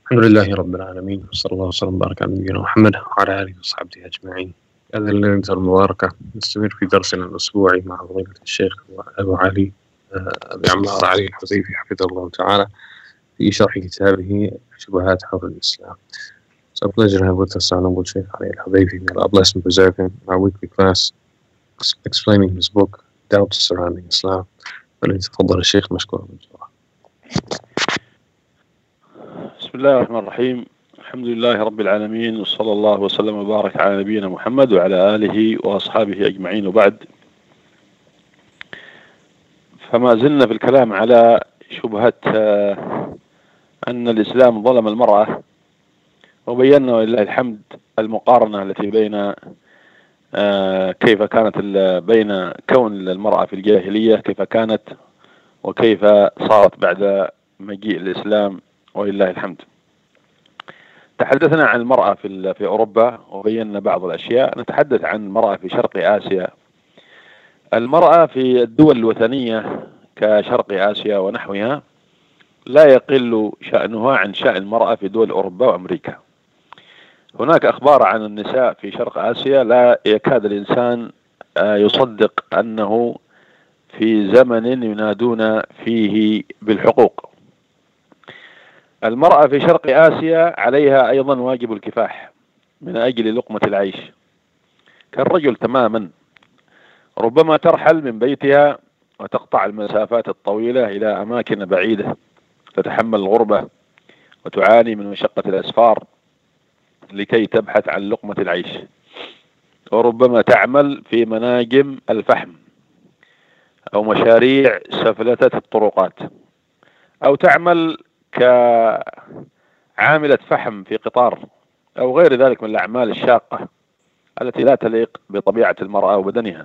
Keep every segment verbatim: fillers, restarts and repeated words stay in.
الحمد لله رب العالمين، وصلى الله وسلم وبارك على نبينا محمد وعلى آله وصحبه أجمعين. هذه الليلة المباركة نستمر في درسنا الأسبوعي مع فضيلة الشيخ أبو علي آه، أبي عمار علي الحذيفي حفظه الله تعالى في شرح كتابه شبهات حول الإسلام. So a pleasure to have with us our noble Sheikh Ali al-Hudayfi. May Allah bless and preserve him in our weekly class explaining his book Doubts Surrounding Islam. فليتفضل الشيخ مشكورا بالجواب. بسم الله الرحمن الرحيم. الحمد لله رب العالمين، وصلى الله وسلم وبارك على نبينا محمد وعلى آله وأصحابه أجمعين، وبعد. فما زلنا في الكلام على شبهة أن الإسلام ظلم المرأة، وبينا ولله الحمد المقارنة التي بين كيف كانت بين كون المرأة في الجاهلية كيف كانت وكيف صارت بعد مجيء الإسلام ولله الحمد. تحدثنا عن المرأة في في أوروبا وبينا بعض الأشياء. نتحدث عن المرأة في شرق آسيا. المرأة في الدول الوثنية كشرق آسيا ونحوها لا يقل شأنها عن شأن المرأة في دول أوروبا وأمريكا. هناك أخبار عن النساء في شرق آسيا لا يكاد الإنسان يصدق أنه في زمن ينادون فيه بالحقوق. المرأة في شرق آسيا عليها أيضا واجب الكفاح من أجل لقمة العيش كالرجل تماما. ربما ترحل من بيتها وتقطع المسافات الطويلة إلى أماكن بعيدة، تتحمل الغربة وتعاني من مشقة الأسفار لكي تبحث عن لقمة العيش، وربما تعمل في مناجم الفحم أو مشاريع سفلتة الطرقات، أو تعمل كعاملة فحم في قطار أو غير ذلك من الأعمال الشاقة التي لا تليق بطبيعة المرأة وبدنها.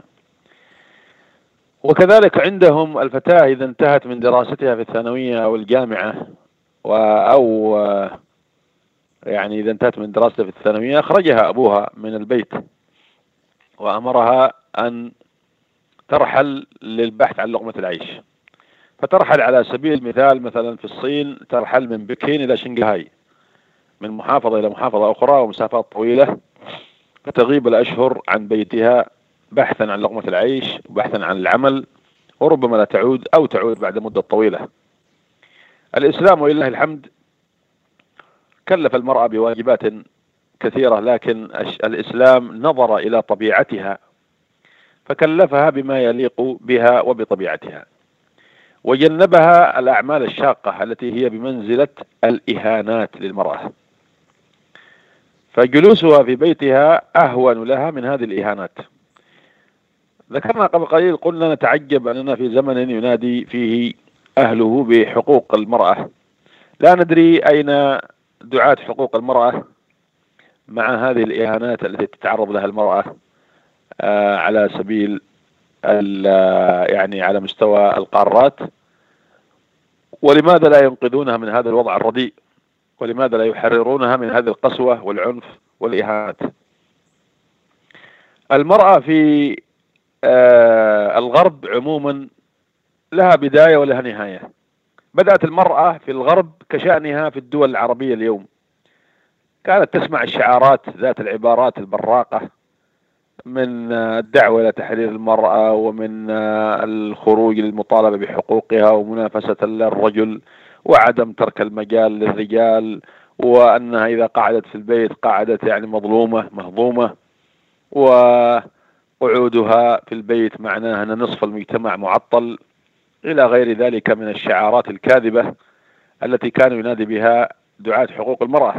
وكذلك عندهم الفتاة إذا انتهت من دراستها في الثانوية أو الجامعة أو يعني إذا انتهت من دراستها في الثانوية أخرجها أبوها من البيت وأمرها أن ترحل للبحث عن لقمة العيش، فترحل على سبيل المثال مثلا في الصين ترحل من بكين إلى شنغهاي، من محافظة إلى محافظة أخرى ومسافات طويلة، فتغيب الأشهر عن بيتها بحثا عن لقمة العيش وبحثا عن العمل، وربما لا تعود أو تعود بعد مدة طويلة. الإسلام ولله الحمد كلف المرأة بواجبات كثيرة، لكن الإسلام نظر إلى طبيعتها فكلفها بما يليق بها وبطبيعتها، وجنبها الأعمال الشاقة التي هي بمنزلة الإهانات للمرأة، فجلوسها في بيتها أهون لها من هذه الإهانات. ذكرنا قبل قليل قلنا نتعجب أننا في زمن ينادي فيه أهله بحقوق المرأة، لا ندري أين دعاة حقوق المرأة مع هذه الإهانات التي تتعرض لها المرأة على سبيل يعني على مستوى القارات، ولماذا لا ينقذونها من هذا الوضع الرديء؟ ولماذا لا يحررونها من هذه القسوة والعنف والإهانات؟ المرأة في الغرب عموما لها بداية ولها نهاية. بدأت المرأة في الغرب كشأنها في الدول العربية اليوم، كانت تسمع الشعارات ذات العبارات البراقة من الدعوة إلى تحرير المرأة ومن الخروج للمطالبة بحقوقها ومنافسة الرجل وعدم ترك المجال للرجال، وأنها إذا قعدت في البيت قعدت يعني مظلومة مهضومة، وقعودها في البيت معناها أن نصف المجتمع معطل، إلى غير ذلك من الشعارات الكاذبة التي كانوا ينادي بها دعاة حقوق المرأة،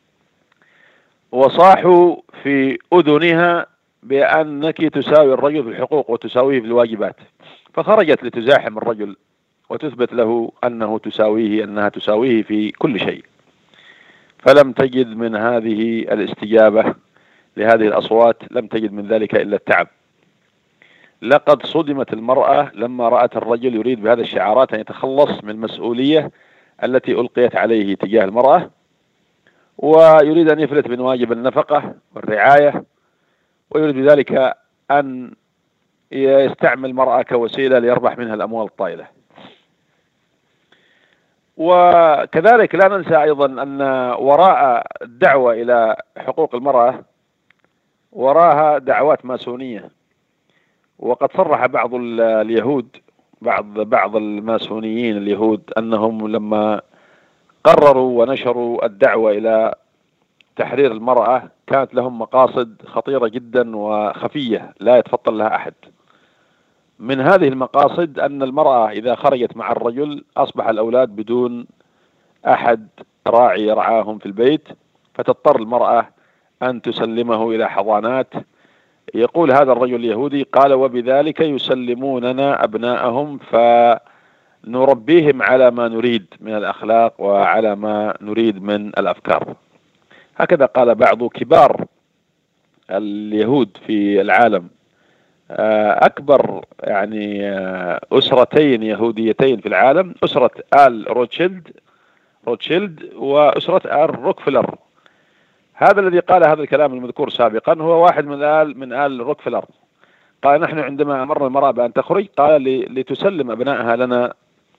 وصاحوا في أذنها بأنك تساوي الرجل في الحقوق وتساويه في الواجبات، فخرجت لتزاحم الرجل وتثبت له أنه تساويه أنها تساويه في كل شيء، فلم تجد من هذه الاستجابة لهذه الأصوات، لم تجد من ذلك إلا التعب. لقد صدمت المرأة لما رأت الرجل يريد بهذه الشعارات أن يتخلص من المسؤولية التي ألقيت عليه تجاه المرأة، ويريد أن يفلت من واجب النفقة والرعاية، ويريد بذلك أن يستعمل المرأة كوسيلة ليربح منها الأموال الطائلة. وكذلك لا ننسى أيضا أن وراء الدعوة إلى حقوق المرأة وراها دعوات ماسونية. وقد صرح بعض اليهود بعض بعض الماسونيين اليهود أنهم لما قرروا ونشروا الدعوة إلى تحرير المرأة كانت لهم مقاصد خطيرة جدا وخفية لا يتفطن لها أحد. من هذه المقاصد أن المرأة إذا خرجت مع الرجل أصبح الأولاد بدون أحد راعي يرعاهم في البيت، فتضطر المرأة أن تسلمه إلى حضانات. يقول هذا الرجل اليهودي قال: وبذلك يسلموننا أبناءهم فنربيهم على ما نريد من الأخلاق وعلى ما نريد من الأفكار. هكذا قال بعض كبار اليهود في العالم. أكبر يعني أسرتين يهوديتين في العالم أسرة آل روتشيلد روتشيلد وأسرة آل روكفلر. هذا الذي قال هذا الكلام المذكور سابقا هو واحد من آل من آل روكفلر. قال: نحن عندما أمرنا المرأة بأن تخرج قال لتسلم أبنائها لنا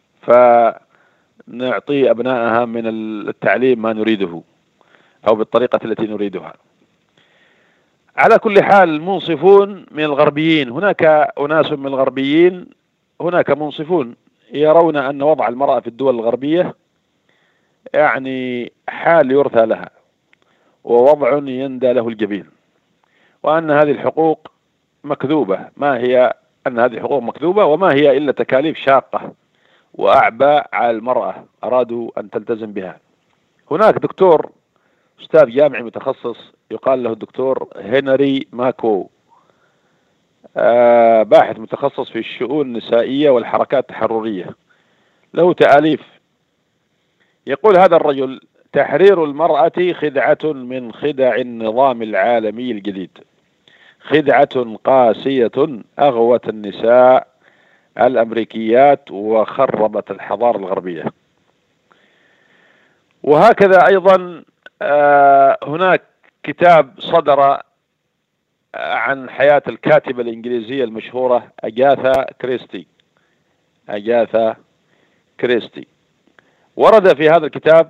فنعطي أبنائها من التعليم ما نريده أو بالطريقة التي نريدها. على كل حال منصفون من الغربيين، هناك أناس من الغربيين هناك منصفون يرون أن وضع المرأة في الدول الغربية يعني حال يرثى لها ووضع يندى له الجبين، وأن هذه الحقوق مكذوبة. ما هي أن هذه الحقوق مكذوبة وما هي إلا تكاليف شاقة وأعباء على المرأة أرادوا أن تلتزم بها. هناك دكتور أستاذ جامعي متخصص يقال له الدكتور هنري ماكو، آه باحث متخصص في الشؤون النسائية والحركات التحررية، له تأليف. يقول هذا الرجل: تحرير المرأة خدعة من خدع النظام العالمي الجديد، خدعة قاسية أغوت النساء الأمريكيات وخربت الحضارة الغربية. وهكذا أيضا آه هناك كتاب صدر عن حياة الكاتبة الإنجليزية المشهورة أجاثا كريستي أجاثا كريستي. ورد في هذا الكتاب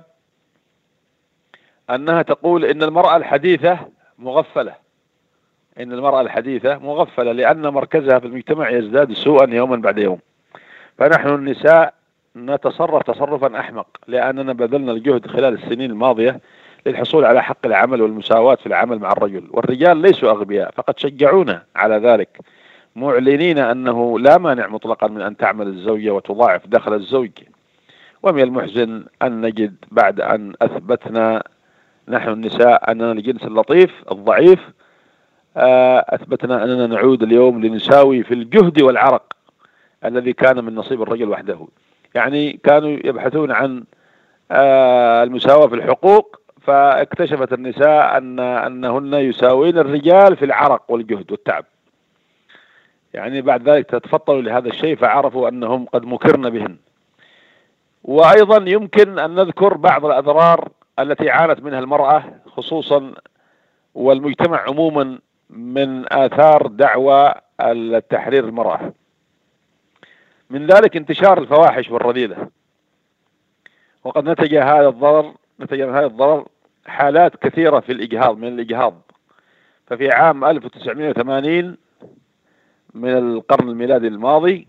أنها تقول إن المرأة الحديثة مغفلة إن المرأة الحديثة مغفلة لأن مركزها في المجتمع يزداد سوءا يوما بعد يوم، فنحن النساء نتصرف تصرفا أحمق لأننا بذلنا الجهد خلال السنين الماضية للحصول على حق العمل والمساواة في العمل مع الرجل، والرجال ليسوا أغبياء فقد شجعونا على ذلك، معلنين أنه لا مانع مطلقا من أن تعمل الزوجة وتضاعف دخل الزوج. ومن المحزن أن نجد بعد أن أثبتنا نحن النساء أننا الجنس اللطيف الضعيف، أثبتنا أننا نعود اليوم لنساوي في الجهد والعرق الذي كان من نصيب الرجل وحده. يعني كانوا يبحثون عن المساواة في الحقوق، فاكتشفت النساء أن أنهن يساوين الرجال في العرق والجهد والتعب. يعني بعد ذلك تتفطنوا لهذا الشيء فعرفوا أنهم قد مكرن بهن. وأيضا يمكن أن نذكر بعض الأضرار التي عانت منها المرأة خصوصا والمجتمع عموما من آثار دعوى التحرير المرأة. من ذلك انتشار الفواحش والرذيلة، وقد نتج هذا الضرر نتج من هذا الضرر حالات كثيرة في الإجهاض من الإجهاض. ففي عام ألف وتسعمائة وثمانين من القرن الميلادي الماضي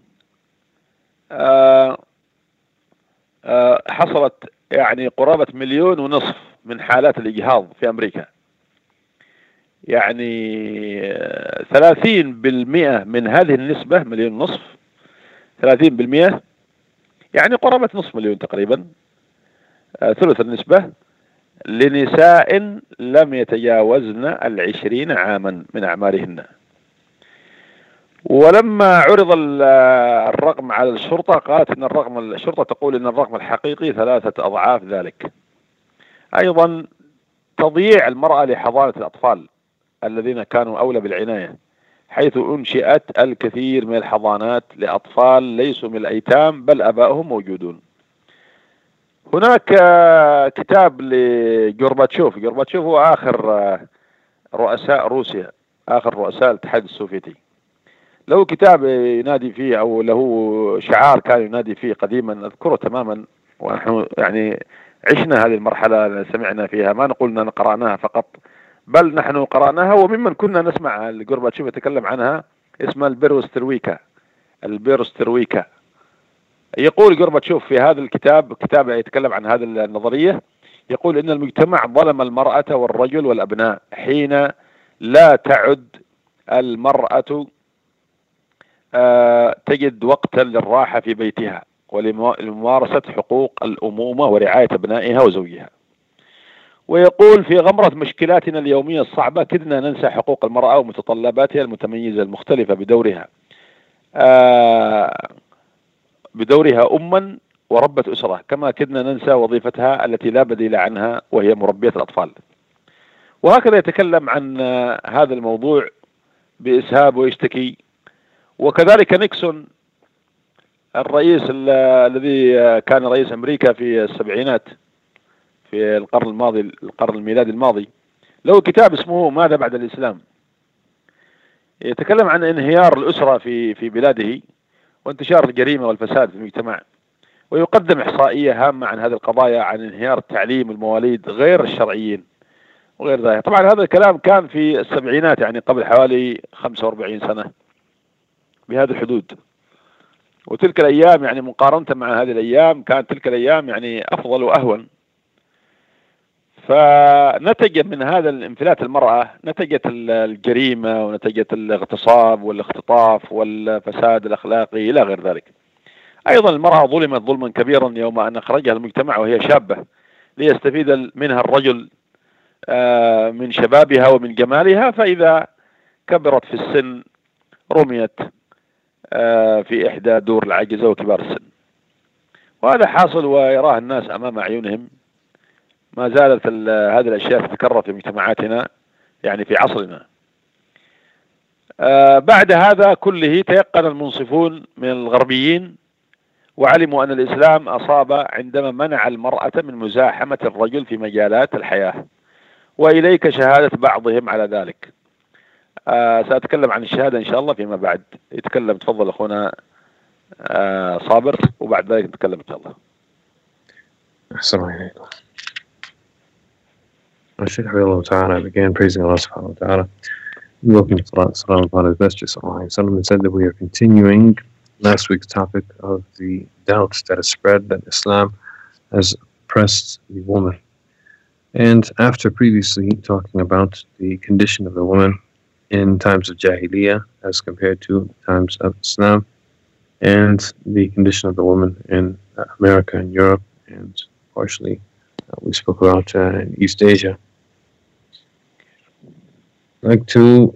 آآ آآ حصلت يعني قرابة مليون ونصف من حالات الإجهاض في أمريكا. يعني ثلاثين بالمئة من هذه النسبة مليون ونصف، ثلاثين بالمئة يعني قرابة نصف مليون تقريبا، ثلث النسبة لنساء لم يتجاوزن العشرين عاما من أعمارهن. ولما عرض الرقم على الشرطة قالت إن الرقم الشرطة تقول إن الرقم الحقيقي ثلاثة أضعاف ذلك. أيضا تضييع المرأة لحضانة الأطفال الذين كانوا أولى بالعناية، حيث أنشئت الكثير من الحضانات لأطفال ليسوا من الأيتام بل أبائهم موجودون. هناك كتاب لجورباتشوف جورباتشوف هو آخر رؤساء روسيا، آخر رؤساء الاتحاد السوفيتي. له كتاب ينادي فيه أو له شعار كان ينادي فيه قديما أذكره تماما، ونحن يعني عشنا هذه المرحلة، سمعنا فيها، ما نقول أننا قرأناها فقط، بل نحن قرأناها، وممن كنا نسمع الجورباتشوف يتكلم عنها اسمها البيروسترويكا. البيروسترويكا يقول جورباتشوف في هذا الكتاب، كتاب يتكلم عن هذه النظرية، يقول إن المجتمع ظلم المرأة والرجل والأبناء حين لا تعد المرأة آه تجد وقتا للراحة في بيتها ولممارسة حقوق الأمومة ورعاية أبنائها وزوجها. ويقول في غمرة مشكلاتنا اليومية الصعبة كدنا ننسى حقوق المرأة ومتطلباتها المتميزة المختلفة بدورها آه بدورها أما وربة أسرة، كما كدنا ننسى وظيفتها التي لا بديل عنها وهي مربية الأطفال. وهكذا يتكلم عن هذا الموضوع بإسهاب ويشتكي. وكذلك نيكسون الرئيس الذي كان رئيس أمريكا في السبعينات في القرن الماضي، القرن الميلادي الماضي، له كتاب اسمه ماذا بعد الإسلام، يتكلم عن انهيار الأسرة في في بلاده وانتشار الجريمة والفساد في المجتمع، ويقدم إحصائية هامة عن هذه القضايا، عن انهيار التعليم المواليد غير الشرعيين وغير ذلك. طبعا هذا الكلام كان في السبعينات، يعني قبل حوالي خمسة وأربعين سنة بهذه الحدود. وتلك الأيام يعني مقارنة مع هذه الأيام كانت تلك الأيام يعني أفضل وأهون. فنتج من هذا الانفلات المرأة نتجت الجريمة ونتجت الاغتصاب والاختطاف والفساد الأخلاقي إلى غير ذلك. أيضا المرأة ظلمت ظلما كبيرا يوم أن أخرجها المجتمع وهي شابة ليستفيد منها الرجل من شبابها ومن جمالها، فإذا كبرت في السن رميت في إحدى دور العجزة وكبار السن. وهذا حاصل ويراه الناس أمام أعينهم. ما زالت هذه الأشياء تتكرر في مجتمعاتنا يعني في عصرنا. بعد هذا كله تيقن المنصفون من الغربيين وعلموا أن الإسلام أصاب عندما منع المرأة من مزاحمة الرجل في مجالات الحياة، وإليك شهادة بعضهم على ذلك. آه سأتكلم عن الشهادة إن شاء الله فيما بعد. يتكلم، تفضل أخونا آه صابر، وبعد ذلك نتكلم إن شاء الله. أحسن عليك. الشيخ حفظه الله تعالى began praising Allah subhanahu wa ta'ala, invoking salam upon his messenger sallallahu alayhi wa sallam, and said that we are continuing last week's topic of the doubts that is spread that Islam has oppressed the woman. And after previously talking about the condition of the woman in times of Jahiliyyah as compared to times of Islam, and the condition of the woman in America and Europe, and partially uh, we spoke about uh, in East Asia, I'd like to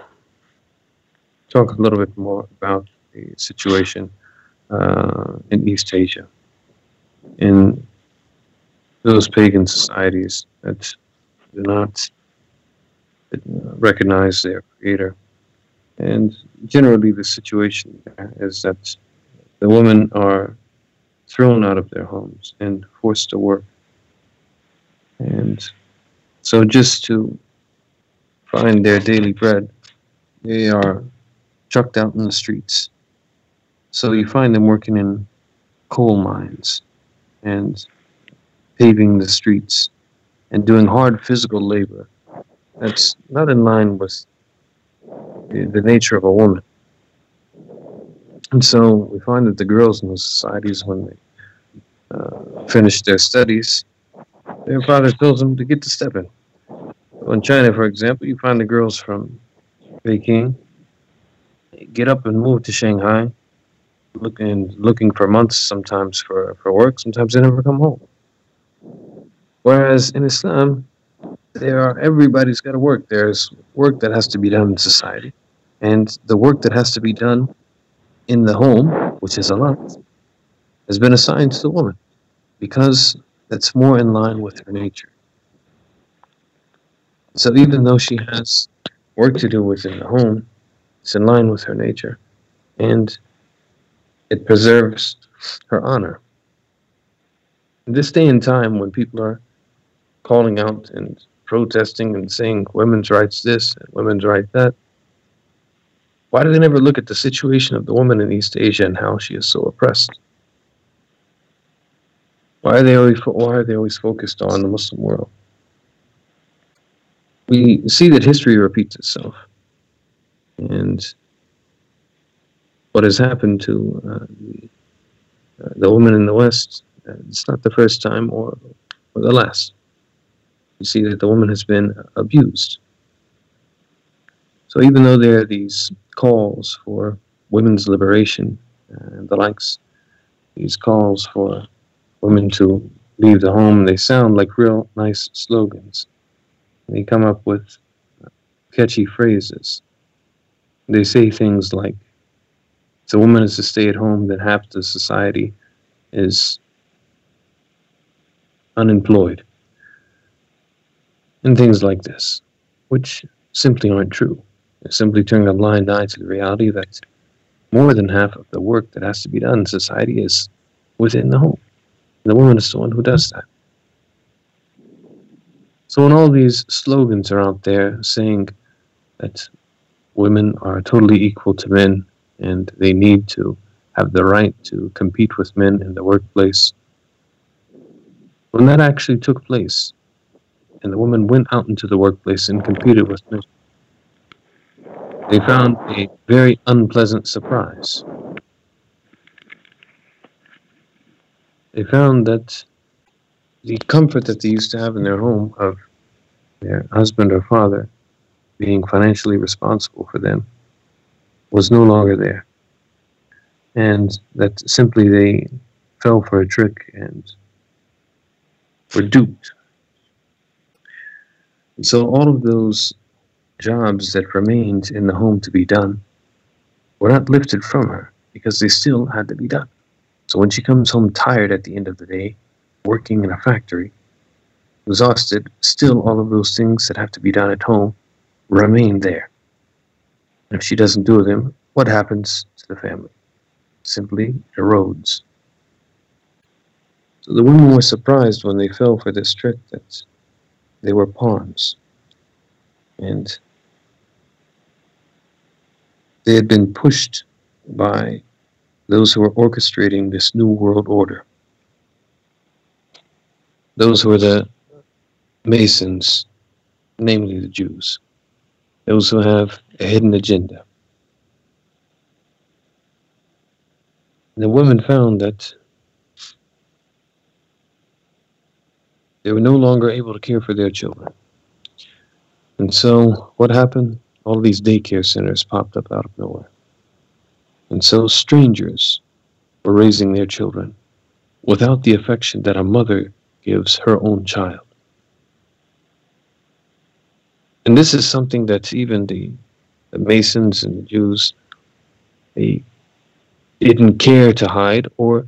talk a little bit more about the situation uh, in East Asia, in those pagan societies that do not recognize their creator. And generally the situation there is that the women are thrown out of their homes and forced to work. And so just to find their daily bread, they are chucked out in the streets. So you find them working in coal mines and paving the streets and doing hard physical labor that's not in line with the, the nature of a woman. And so we find that the girls in those societies, when they uh, finish their studies, their father tells them to get to stepping. So in China, for example, you find the girls from Peking get up and move to Shanghai, looking looking for months sometimes for, for work, sometimes they never come home. Whereas in Islam, there are everybody's got to work. There's work that has to be done in society, and the work that has to be done in the home, which is a lot, has been assigned to the woman because that's more in line with her nature. So even though she has work to do within the home, it's in line with her nature, and it preserves her honor. In this day and time when people are calling out and protesting and saying women's rights this and women's rights that, why do they never look at the situation of the woman in East Asia and how she is so oppressed? Why are they always why are they always focused on the Muslim world? We see that history repeats itself, and what has happened to uh, the, uh, the women in the West, uh, it's not the first time or, or the last. You see that the woman has been abused. So even though there are these calls for women's liberation and the likes, these calls for women to leave the home, they sound like real nice slogans. They come up with catchy phrases. They say things like, if a woman is to stay at home, then half the society is unemployed. And things like this, which simply aren't true. They're simply turning a blind eye to the reality that more than half of the work that has to be done in society is within the home. The woman is the one who does that. So when all these slogans are out there saying that women are totally equal to men and they need to have the right to compete with men in the workplace, when that actually took place and the women went out into the workplace and competed with men, they found a very unpleasant surprise. They found that the comfort that they used to have in their home of their husband or father being financially responsible for them was no longer there. And that simply they fell for a trick and were duped. And so all of those jobs that remained in the home to be done were not lifted from her because they still had to be done. So when she comes home tired at the end of the day, working in a factory, exhausted, still all of those things that have to be done at home remain there. If she doesn't do them, what happens to the family? Simply erodes. So the women were surprised when they fell for this trick that they were pawns. And they had been pushed by those who were orchestrating this new world order. Those who were the Masons, namely the Jews. Those who have a hidden agenda. And the women found that they were no longer able to care for their children. And so what happened? All these daycare centers popped up out of nowhere. And so strangers were raising their children without the affection that a mother gives her own child. And this is something that even the, the Masons and the Jews, they didn't care to hide or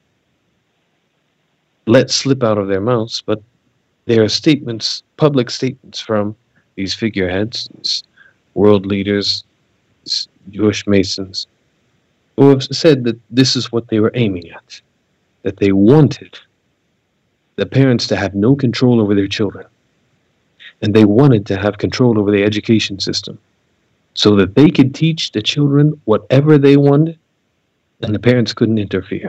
let slip out of their mouths, but there are statements, public statements from these figureheads, these world leaders, these Jewish Masons, who have said that this is what they were aiming at, that they wanted the parents to have no control over their children, and they wanted to have control over the education system so that they could teach the children whatever they wanted, and the parents couldn't interfere.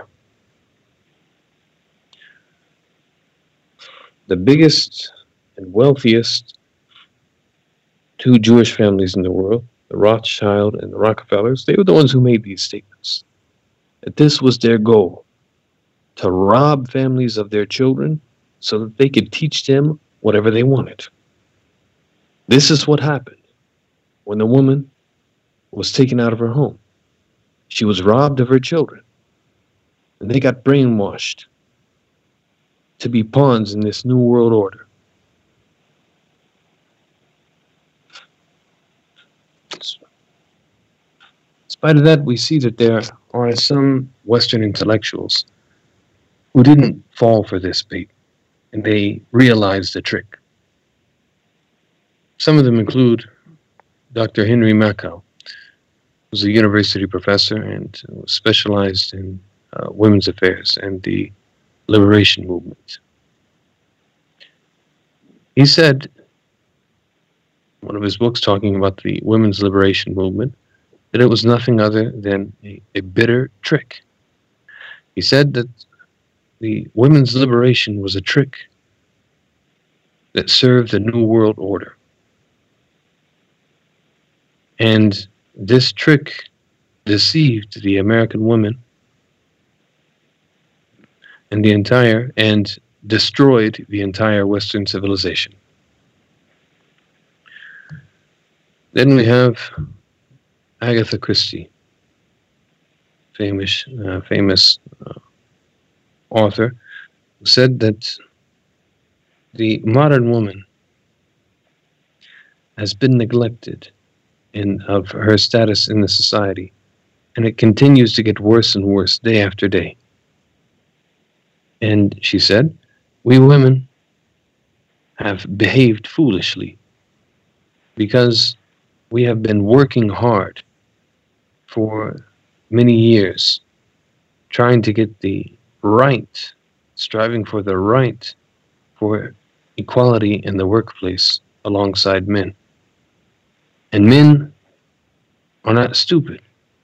The biggest and wealthiest two Jewish families in the world, the Rothschild and the Rockefellers, they were the ones who made these statements. That this was their goal, to rob families of their children so that they could teach them whatever they wanted. This is what happened when the woman was taken out of her home. She was robbed of her children, and they got brainwashed to be pawns in this new world order. In spite of that, we see that there are some Western intellectuals who didn't fall for this bait, and they realized the trick. Some of them include Doctor Henry Makow, who's a university professor and specialized in uh, women's affairs and the liberation movement. He said, in one of his books talking about the women's liberation movement, that it was nothing other than a, a bitter trick. He said that the women's liberation was a trick that served the New World Order. And this trick deceived the American woman and the entire and destroyed the entire Western civilization. Then we have Agatha Christie, famous, uh, famous uh, author, who said that the modern woman has been neglected in of her status in the society, and it continues to get worse and worse day after day. And she said, we women have behaved foolishly because we have been working hard for many years, trying to get the right, striving for the right for equality in the workplace alongside men. And men are not stupid.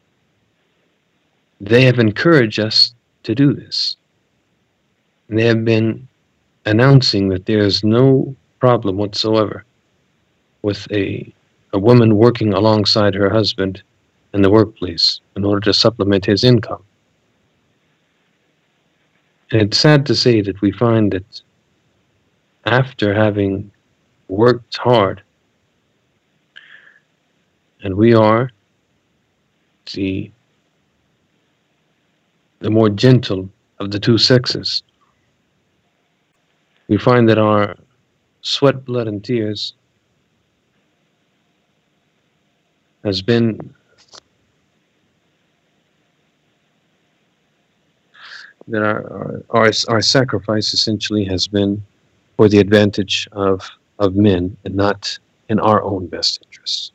They have encouraged us to do this. And they have been announcing that there is no problem whatsoever with a, a woman working alongside her husband in the workplace in order to supplement his income. And it's sad to say that we find that after having worked hard, and we are the, the more gentle of the two sexes, we find that our sweat, blood, and tears has been that our, our our sacrifice essentially has been for the advantage of of men and not in our own best interests.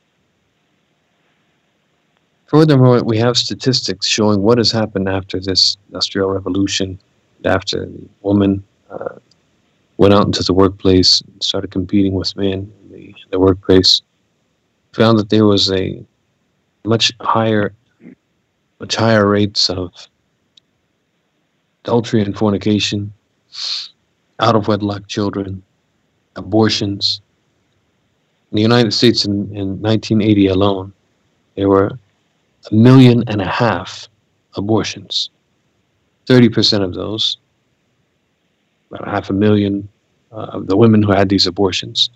Furthermore, we have statistics showing what has happened after this industrial revolution, after the woman uh, went out into the workplace and started competing with men in the, the workplace. Found that there was a much higher, much higher rates of adultery and fornication, out of wedlock children, abortions. In the United States in, in nineteen eighty alone, there were a million and a half abortions. thirty percent of those, about half a million uh, of the women who had these abortions,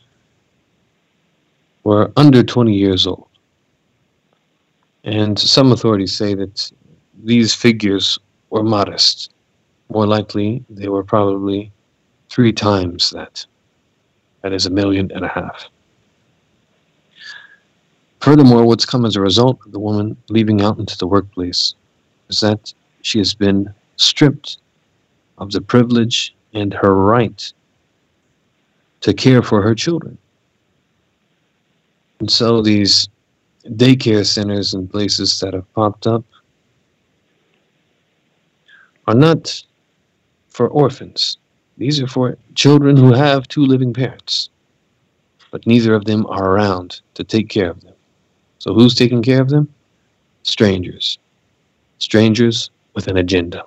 were under twenty years old. And some authorities say that these figures were modest. More likely, they were probably three times that. That is a million and a half. Furthermore, what's come as a result of the woman leaving out into the workplace is that she has been stripped of the privilege and her right to care for her children. And so these daycare centers and places that have popped up are not for orphans. These are for children who have two living parents, but neither of them are around to take care of them. So who's taking care of them? Strangers. Strangers with an agenda.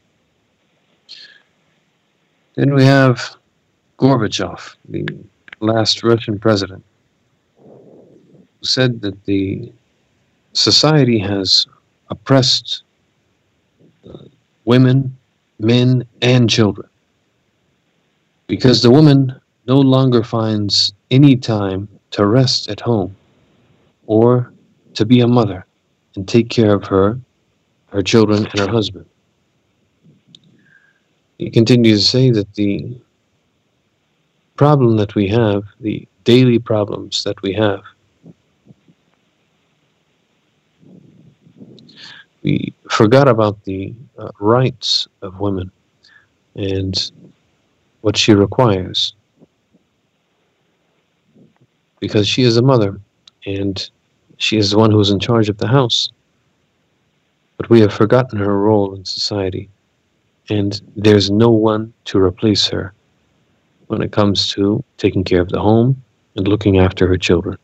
Then we have Gorbachev, the last Russian president, who said that the society has oppressed uh, women, men, and children because the woman no longer finds any time to rest at home or to be a mother and take care of her, her children, and her husband. He continues to say that the problem that we have, the daily problems that we have, we forgot about the uh, rights of women and what she requires, because she is a mother and she is the one who is in charge of the house. But we have forgotten her role in society, and there's no one to replace her when it comes to taking care of the home and looking after her children.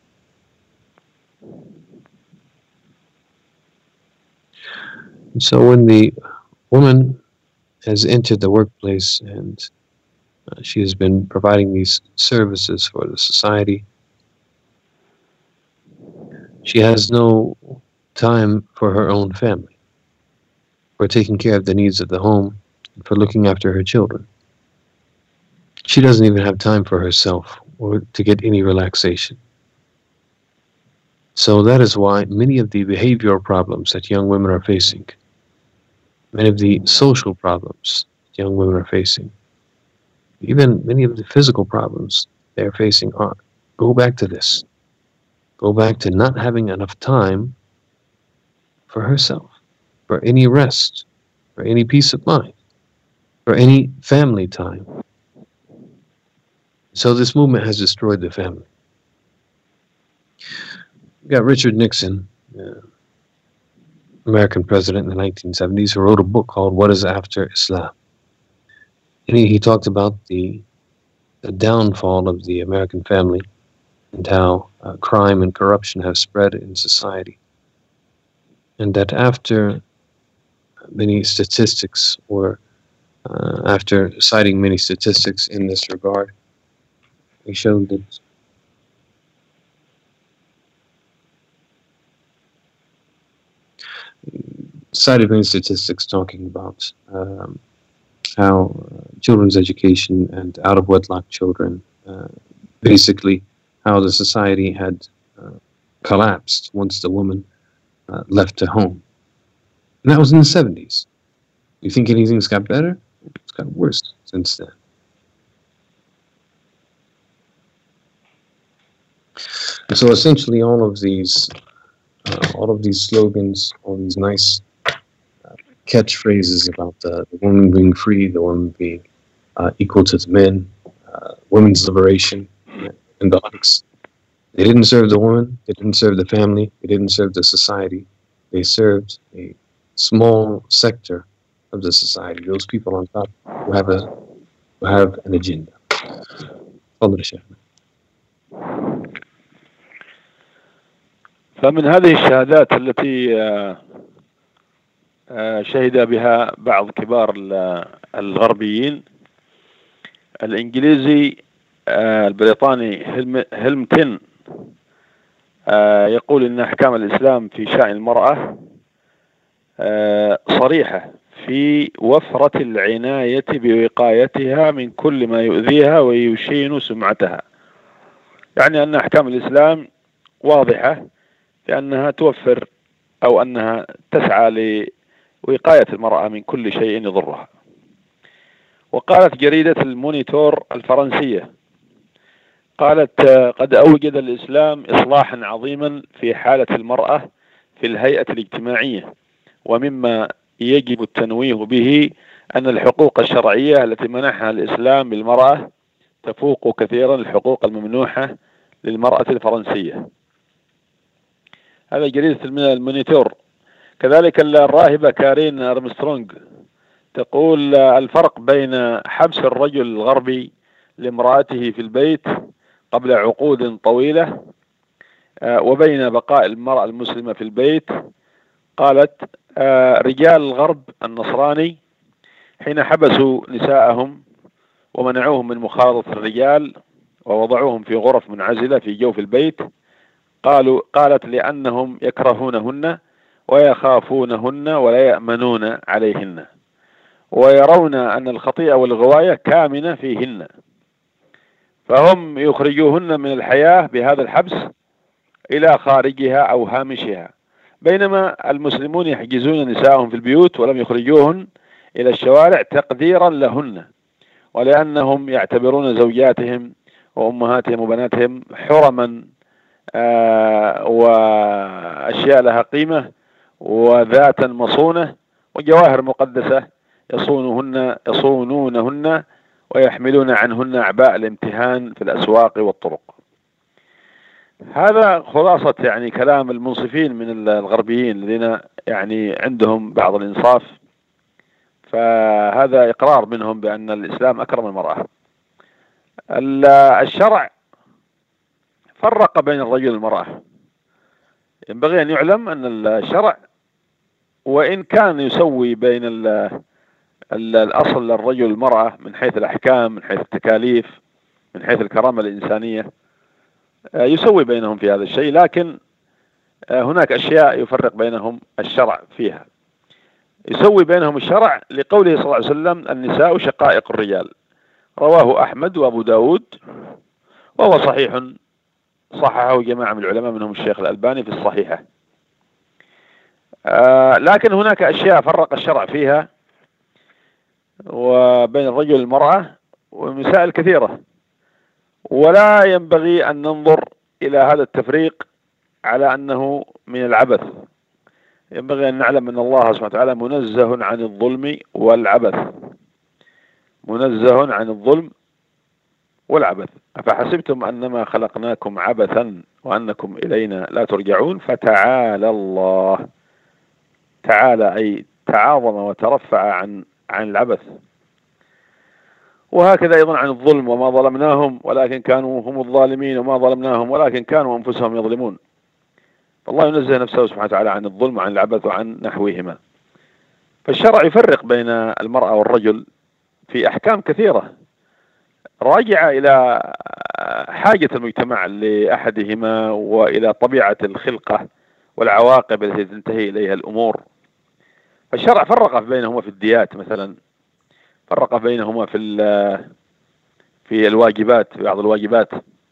And so when the woman has entered the workplace, and uh, she has been providing these services for the society. She has no time for her own family, for taking care of the needs of the home, and for looking after her children. She doesn't even have time for herself or to get any relaxation. So that is why many of the behavioral problems that young women are facing, many of the social problems young women are facing, even many of the physical problems they're facing are go back to this. Go back to not having enough time for herself, for any rest, for any peace of mind, for any family time. So this movement has destroyed the family. We got Richard Nixon, uh, American president in the nineteen seventies, who wrote a book called What is After Islam? And he, he talked about the, the downfall of the American family and how uh, crime and corruption have spread in society. And that after many statistics, or uh, after citing many statistics in this regard, he showed that cited many statistics talking about um, how uh, children's education and out-of-wedlock children, uh, basically how the society had uh, collapsed once the woman uh, left the home. And that was in the seventies. You think anything's got better? It's got worse since then. And so essentially all of these uh, all of these slogans, all these nice uh, catchphrases about the, the woman being free, the woman being uh, equal to the men, uh, women's liberation, and the likes, they didn't serve the woman, they didn't serve the family, they didn't serve the society. They served a small sector of the society, those people on top who have a who have an agenda. تفضل يا شيخ. فمن هذه الشهادات التي شهد بها بعض كبار الغربيين، الإنجليزي البريطاني هيلمتن يقول إن أحكام الإسلام في شأن المرأة صريحة في وفرة العناية بوقايتها من كل ما يؤذيها ويشين سمعتها. يعني أن أحكام الإسلام واضحة في أنها توفر أو أنها تسعى لوقاية المرأة من كل شيء يضرها. وقالت جريدة المونيتور الفرنسية، قالت قد أوجد الإسلام إصلاحا عظيما في حالة المرأة في الهيئة الاجتماعية، ومما يجب التنويه به أن الحقوق الشرعية التي منحها الإسلام للمرأة تفوق كثيرا الحقوق الممنوحة للمرأة الفرنسية. هذا جريدة المونيتور. كذلك الراهبة كارين أرمسترونغ تقول الفرق بين حبس الرجل الغربي لامرأته في البيت قبل عقود طويلة وبين بقاء المرأة المسلمة في البيت. قالت رجال الغرب النصراني حين حبسوا نساءهم ومنعوهم من مخالطة الرجال ووضعوهم في غرف منعزلة في جوف البيت، قالوا قالت لأنهم يكرهونهن ويخافونهن ولا يأمنون عليهن، ويرون أن الخطيئة والغواية كامنة فيهن، فهم يخرجوهن من الحياة بهذا الحبس إلى خارجها أو هامشها، بينما المسلمون يحجزون نساءهم في البيوت ولم يخرجوهن إلى الشوارع تقديرا لهن، ولأنهم يعتبرون زوجاتهم وأمهاتهم وبناتهم حرما آه وأشياء لها قيمة وذاتا مصونة وجواهر مقدسة يصونهن يصونونهن ويحملون عنهن أعباء الامتهان في الأسواق والطرق. هذا خلاصة يعني كلام المنصفين من الغربيين الذين يعني عندهم بعض الإنصاف، فهذا إقرار منهم بأن الإسلام أكرم المرأة. الشرع فرق بين الرجل والمرأة. ينبغي أن يعلم أن الشرع وإن كان يسوي بين الأصل للرجل والمرأة من حيث الأحكام، من حيث التكاليف، من حيث الكرامة الإنسانية، يسوي بينهم في هذا الشيء، لكن هناك أشياء يفرق بينهم الشرع فيها. يسوي بينهم الشرع لقوله صلى الله عليه وسلم: النساء شقائق الرجال، رواه أحمد وأبو داود، وهو صحيح، صححه جماعة من العلماء منهم الشيخ الألباني في الصحيحة. آه لكن هناك أشياء فرق الشرع فيها وبين الرجل والمرأة ومسائل كثيرة، ولا ينبغي أن ننظر إلى هذا التفريق على أنه من العبث. ينبغي أن نعلم أن الله سبحانه وتعالى منزه عن الظلم والعبث، منزه عن الظلم والعبث. أفحسبتم أنما خلقناكم عبثا وأنكم إلينا لا ترجعون، فتعالى الله، تعالى أي تعاظم وترفع عن عن العبث. وهكذا أيضا عن الظلم: وما ظلمناهم ولكن كانوا هم الظالمين، وما ظلمناهم ولكن كانوا أنفسهم يظلمون. فالله ينزه نفسه سبحانه وتعالى عن الظلم وعن العبث وعن نحوهما. فالشرع يفرق بين المرأة والرجل في أحكام كثيرة راجعة إلى حاجة المجتمع لأحدهما وإلى طبيعة الخلقة والعواقب التي تنتهي إليها الأمور. فالشرع فرق بينهما في الديات مثلا، فرق بينهما في في الواجبات، في بعض الواجبات.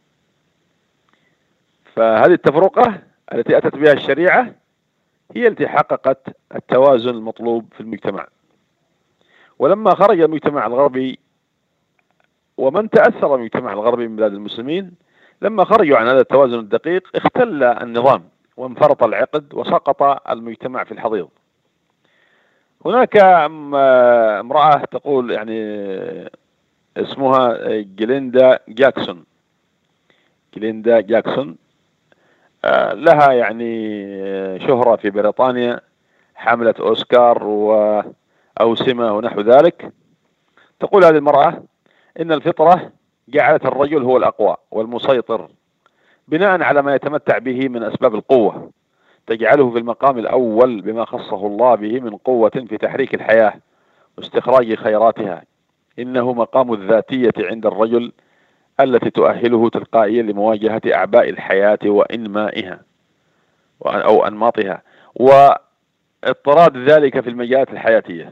فهذه التفرقة التي أتت بها الشريعة هي التي حققت التوازن المطلوب في المجتمع. ولما خرج المجتمع الغربي، ومن تأثر المجتمع الغربي من بلاد المسلمين، لما خرجوا عن هذا التوازن الدقيق اختل النظام وانفرط العقد وسقط المجتمع في الحضيض. هناك امرأة تقول، يعني اسمها جليندا جاكسون، جليندا جاكسون لها يعني شهرة في بريطانيا، حاملة أوسكار وأوسمة ونحو ذلك. تقول هذه المرأة إن الفطرة جعلت الرجل هو الأقوى والمسيطر بناء على ما يتمتع به من أسباب القوة، تجعله في المقام الأول بما خصه الله به من قوة في تحريك الحياة واستخراج خيراتها. إنه مقام الذاتية عند الرجل التي تؤهله تلقائيا لمواجهة أعباء الحياة وإنمائها أو أنماطها واضطراد ذلك في المجالات الحياتية.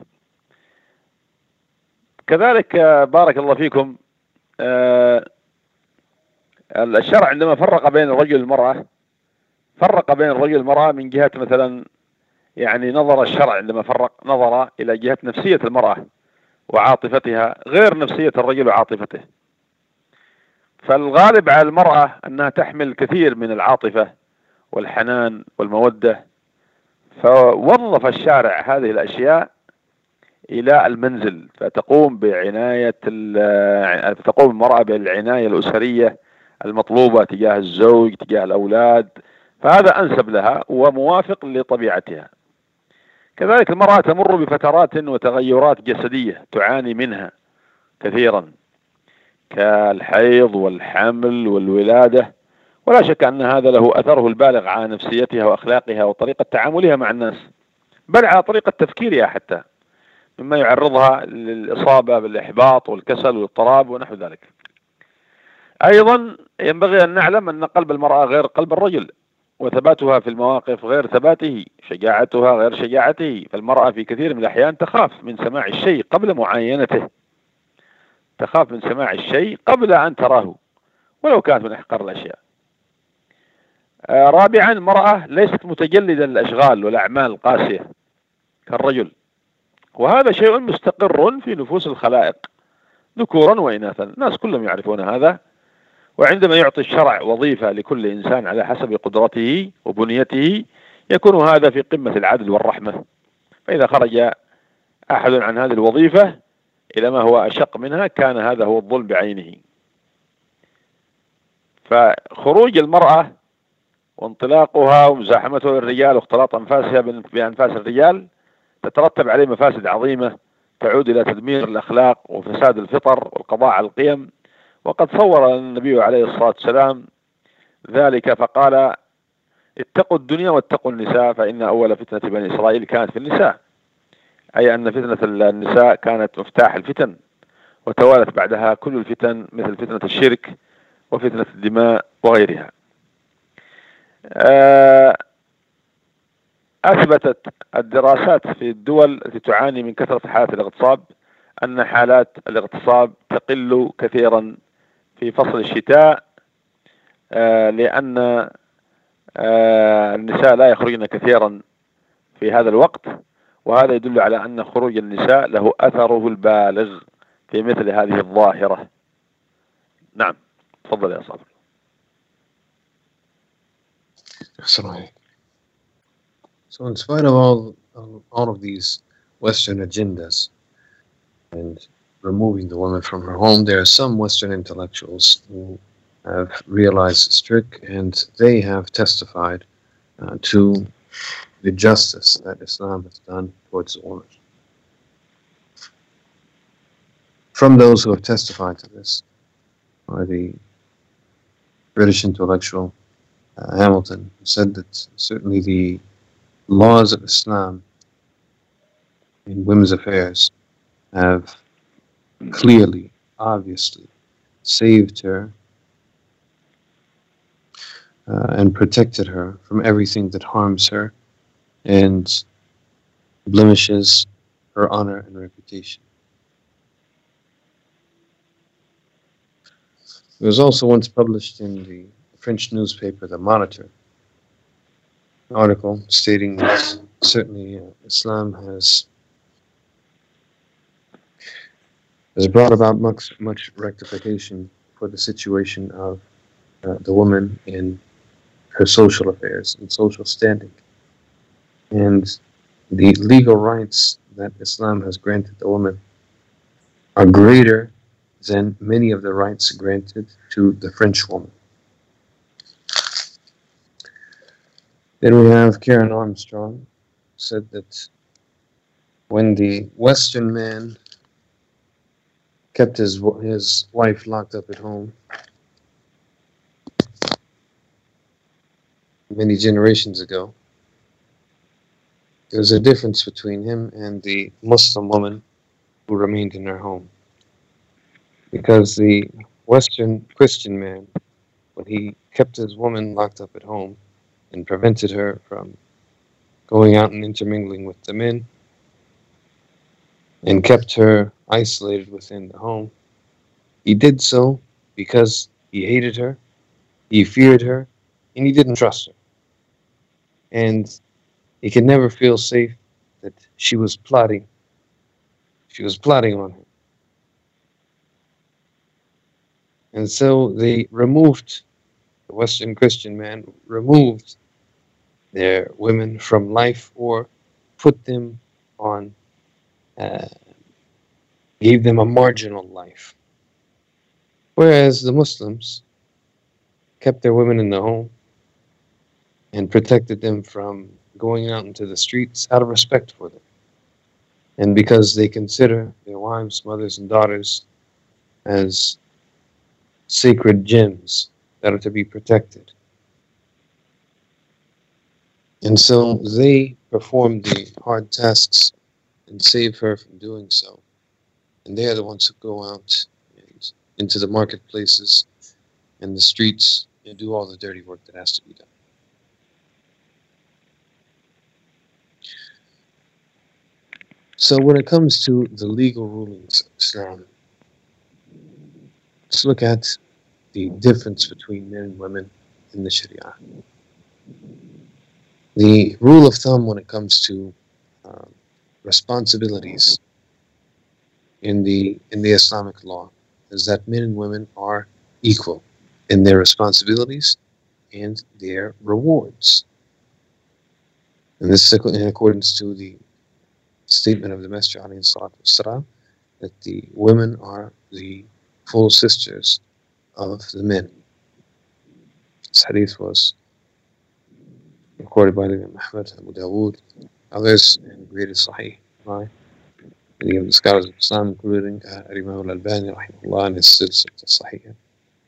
كذلك بارك الله فيكم الشرع عندما فرق بين الرجل والمرأة، فرق بين الرجل والمرأة من جهة مثلا، يعني نظر الشرع عندما فرق نظر إلى جهة نفسية المرأة وعاطفتها غير نفسية الرجل وعاطفته. فالغالب على المرأة أنها تحمل كثير من العاطفة والحنان والمودة، فوظف الشارع هذه الأشياء إلى المنزل، فتقوم بعناية تقوم المرأة بالعناية الأسرية المطلوبة تجاه الزوج تجاه الأولاد، فهذا أنسب لها وموافق لطبيعتها. كذلك المرأة تمر بفترات وتغيرات جسدية تعاني منها كثيرا كالحيض والحمل والولادة، ولا شك أن هذا له أثره البالغ على نفسيتها وأخلاقها وطريقة تعاملها مع الناس، بل على طريقة تفكيرها حتى، مما يعرضها للإصابة بالإحباط والكسل والاضطراب ونحو ذلك. أيضا ينبغي أن نعلم أن قلب المرأة غير قلب الرجل، وثباتها في المواقف غير ثباته، شجاعتها غير شجاعته. فالمرأة في كثير من الأحيان تخاف من سماع الشيء قبل معاينته، تخاف من سماع الشيء قبل أن تراه ولو كانت من أحقر الأشياء. آه رابعا، المرأة ليست متجلدة للأشغال والأعمال القاسية كالرجل، وهذا شيء مستقر في نفوس الخلائق ذكورا وإناثا، الناس كلهم يعرفون هذا. وعندما يعطي الشرع وظيفة لكل إنسان على حسب قدرته وبنيته يكون هذا في قمة العدل والرحمة. فإذا خرج أحد عن هذه الوظيفة إلى ما هو أشق منها كان هذا هو الظلم بعينه. فخروج المرأة وانطلاقها ومزاحمتها للرجال واختلاط أنفاسها بأنفاس الرجال تترتب عليه مفاسد عظيمة تعود إلى تدمير الأخلاق وفساد الفطر والقضاء على القيم. وقد صور النبي عليه الصلاة والسلام ذلك فقال: اتقوا الدنيا واتقوا النساء فإن أول فتنة بني إسرائيل كانت في النساء. أي أن فتنة النساء كانت مفتاح الفتن، وتوالت بعدها كل الفتن مثل فتنة الشرك وفتنة الدماء وغيرها. أثبتت الدراسات في الدول التي تعاني من كثرة حالات الاغتصاب أن حالات الاغتصاب تقل كثيرا في فصل الشتاء، لأن النساء لا يخرجن كثيرا في هذا الوقت، وهذا يدل على أن خروج النساء له أثره البالغ في مثل هذه الظاهرة. نعم، تفضل يا صابر. So in spite of all, all of these Western agendas and removing the woman from her home, there are some Western intellectuals who have realized this trick, and they have testified uh, to the justice that Islam has done towards the woman. From those who have testified to this are the British intellectual uh, Hamilton, who said that certainly the laws of Islam in women's affairs have clearly, obviously saved her uh, and protected her from everything that harms her and blemishes her honor and reputation. It was also once published in the French newspaper, The Monitor, an article stating that certainly uh, Islam has has brought about much, much rectification for the situation of uh, the woman in her social affairs and social standing. And the legal rights that Islam has granted the woman are greater than many of the rights granted to the French woman. Then we have Karen Armstrong, said that when the Western man kept his his wife locked up at home many generations ago, there was a difference between him and the Muslim woman who remained in her home. Because the Western Christian man, when he kept his woman locked up at home and prevented her from going out and intermingling with the men, and kept her isolated within the home, he did so because he hated her, he feared her, and he didn't trust her. And he could never feel safe that she was plotting. She was plotting on him. And so they removed, the Western Christian man removed their women from life, or put them on, uh, gave them a marginal life. Whereas the Muslims kept their women in the home and protected them from going out into the streets out of respect for them. And because they consider their wives, mothers, and daughters as sacred gems that are to be protected. And so they perform the hard tasks and save her from doing so. And they are the ones who go out and into the marketplaces and the streets and do all the dirty work that has to be done. So when it comes to the legal rulings of Islam, let's look at the difference between men and women in the Sharia. The rule of thumb when it comes to um, responsibilities in the in the Islamic law is that men and women are equal in their responsibilities and their rewards. And this is in accordance to the statement of the Messenger ﷺ, that the women are the full sisters of the men. This hadith was recorded by Imam Ahmad, Abu Dawood, others, and graded Sahih by many of the scholars of Islam, including uh, Imam al-Albani rahimahullah and his Silsilat al-Sahih.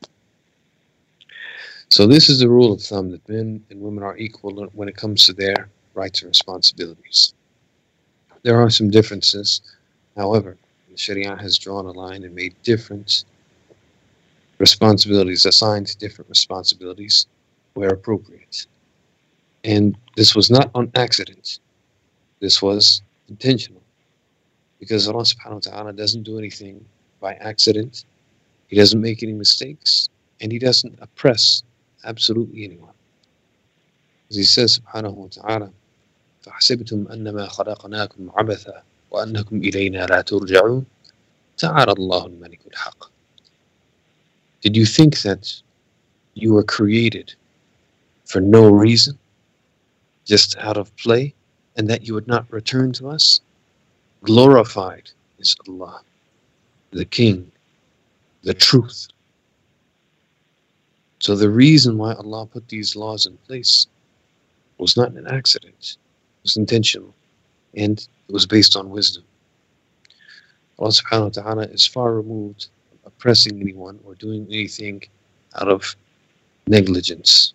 So this is the rule of thumb, that men and women are equal when it comes to their rights and responsibilities. there are some differences. However, the Sharia has drawn a line and made different responsibilities, assigned different responsibilities where appropriate. And this was not on accident. This was intentional. Because Allah subhanahu wa ta'ala doesn't do anything by accident. He doesn't make any mistakes. And He doesn't oppress absolutely anyone. As He says subhanahu wa ta'ala, فَحَسِبْتُمْ أَنَّمَا خَلَقْنَاكُمْ عَبَثًا وَأَنَّكُمْ إِلَيْنَا لَا تُرْجَعُونَ تَعَالَى اللَّهُ الْمَلِكُ الْحَقِّ. Did you think that you were created for no reason, just out of play, and that you would not return to us? Glorified is Allah, the King, the truth. So the reason why Allah put these laws in place was not an accident. It was intentional, and it was based on wisdom. Allah subhanahu wa ta'ala is far removed from oppressing anyone or doing anything out of negligence.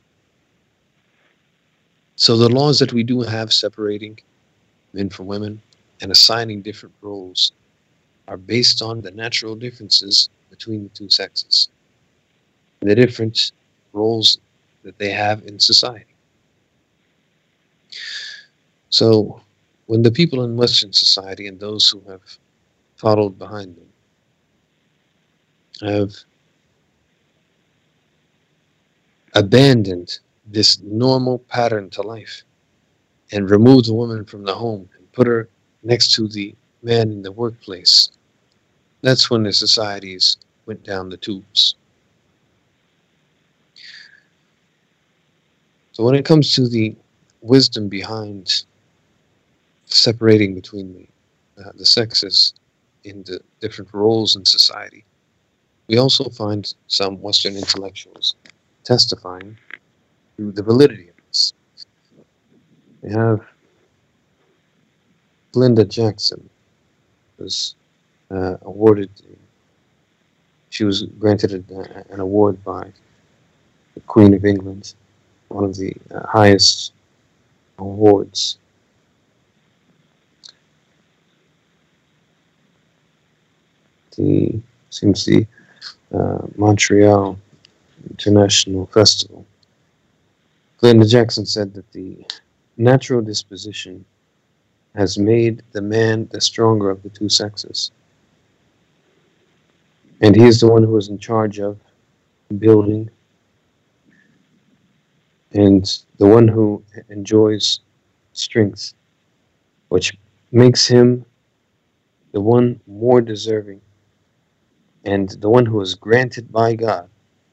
So the laws that we do have separating men from women and assigning different roles are based on the natural differences between the two sexes, and the different roles that they have in society. So when the people in Western society and those who have followed behind them have abandoned this normal pattern to life and removed the woman from the home and put her next to the man in the workplace, that's when the societies went down the tubes. So when it comes to the wisdom behind separating between the, uh, the sexes in the different roles in society, we also find some Western intellectuals testifying to the validity of this. We have Glenda Jackson was uh, awarded, she was granted a, an award by the Queen of England, one of the uh, highest awards. The seems the uh, Montreal International Festival. Glenda Jackson said that the natural disposition has made the man the stronger of the two sexes. And he is the one who is in charge of building and the one who enjoys strength, which makes him the one more deserving and the one who is granted by God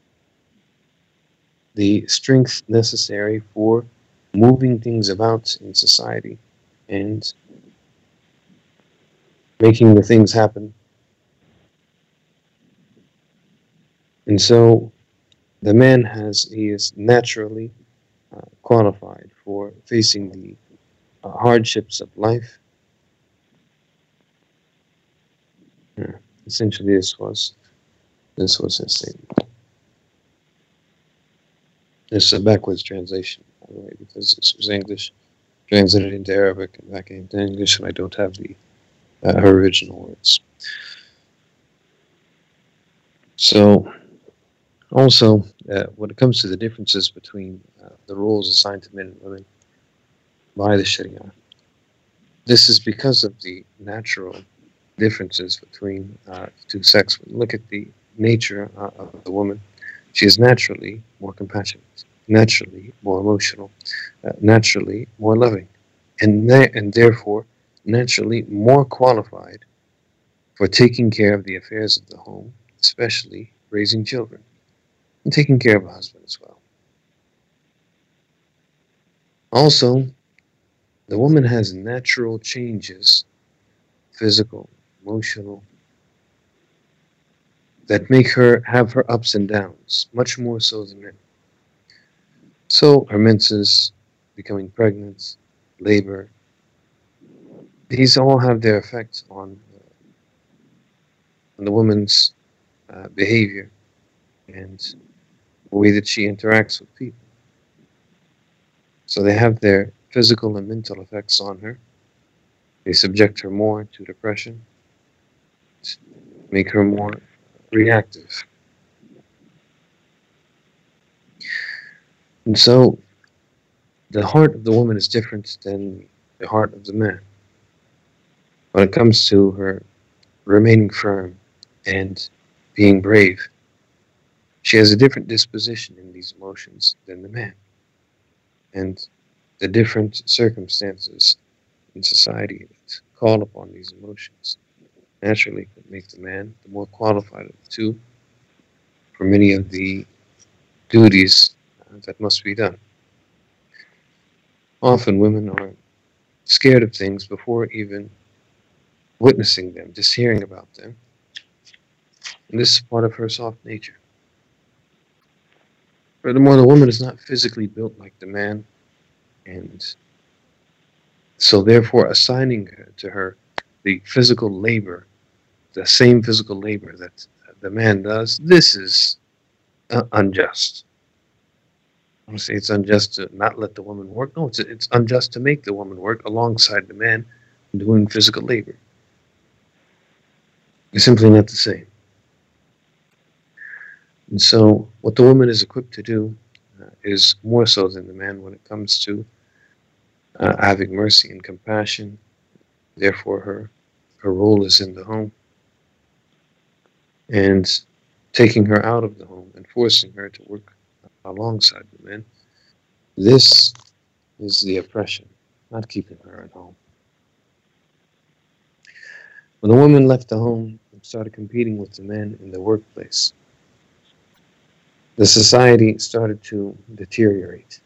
the strength necessary for moving things about in society and making the things happen. And so the man has, he is naturally uh, qualified for facing the uh, hardships of life. Yeah, essentially this was, this was his statement. This is a backwards translation, by the way, because this was English, translated into Arabic and back into English, and I don't have the uh, her original words. So, also, uh, when it comes to the differences between uh, the roles assigned to men and women by the Sharia, this is because of the natural differences between uh, the two sexes. Look at the nature uh, of the woman. She is naturally more compassionate, naturally more emotional, uh, naturally more loving, and, and therefore naturally more qualified for taking care of the affairs of the home, especially raising children, and taking care of a husband as well. Also, the woman has natural changes, physical, emotional, that make her have her ups and downs, much more so than men. So her menses, becoming pregnant, labor, these all have their effect on, uh, on the woman's uh, behavior and the way that she interacts with people. So they have their physical and mental effects on her. They subject her more to depression, make her more reactive. And so the heart of the woman is different than the heart of the man. When it comes to her remaining firm and being brave, she has a different disposition in these emotions than the man. And the different circumstances in society that call upon these emotions naturally could make the man the more qualified of the two for many of the duties uh, that must be done. Often women are scared of things before even witnessing them, just hearing about them. And this is part of her soft nature. Furthermore, the woman is not physically built like the man, and so therefore assigning her, to her the physical labor, the same physical labor that the man does, this is uh, unjust. I don't say it's unjust to not let the woman work. No, it's, it's unjust to make the woman work alongside the man doing physical labor. It's simply not the same. And so what the woman is equipped to do uh, is more so than the man when it comes to uh, having mercy and compassion. Therefore, her, her role is in the home. And taking her out of the home and forcing her to work alongside the men, this is the oppression, not keeping her at home. When the woman left the home and started competing with the men in the workplace, the society started to deteriorate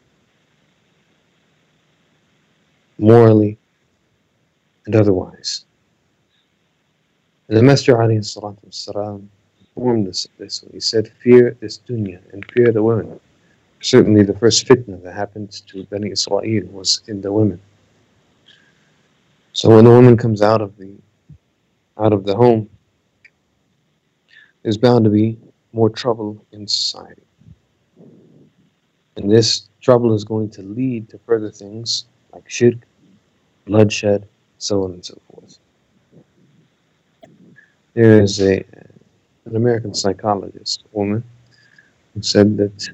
morally and otherwise. And the Master alayhi salatu wassalam informed us of this when he said, fear this dunya and fear the women. Certainly the first fitna that happened to Bani Israel was in the women. So when the woman comes out of the out of the home, there's bound to be more trouble in society. And this trouble is going to lead to further things like shirk, bloodshed, so on and so forth. There is a an American psychologist, a woman, who said that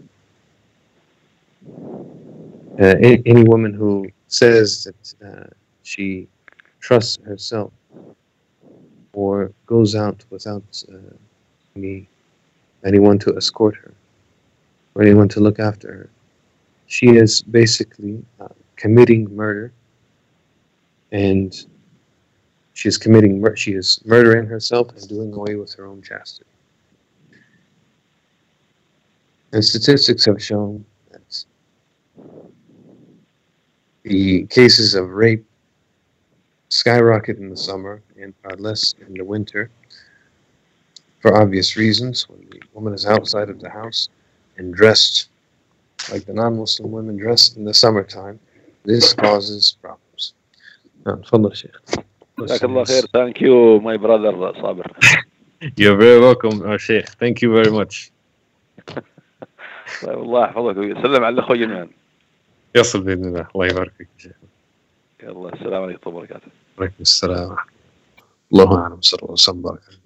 uh, any, any woman who says that uh, she trusts herself or goes out without uh, any anyone to escort her or anyone to look after her, she is basically uh, committing murder, and she is committing mur- she is murdering herself and doing away with her own chastity. And statistics have shown that the cases of rape skyrocket in the summer and are less in the winter, for obvious reasons. When the woman is outside of the house and dressed like the non-Muslim women dressed in the summertime, this causes problems. Uh, تفضل شيخ. جزاك الله خير. Thank you, my brother Sabir. You're very welcome, uh, Sheikh. Thank you very much. طيب الله يحفظك ويسلم على الأخوة جميعا. يصل بإذن الله. الله يبارك فيك يا شيخ. يلا السلام عليكم وبركاته. وعليكم السلام. الله أعلم. صلى الله وسلم وبارك.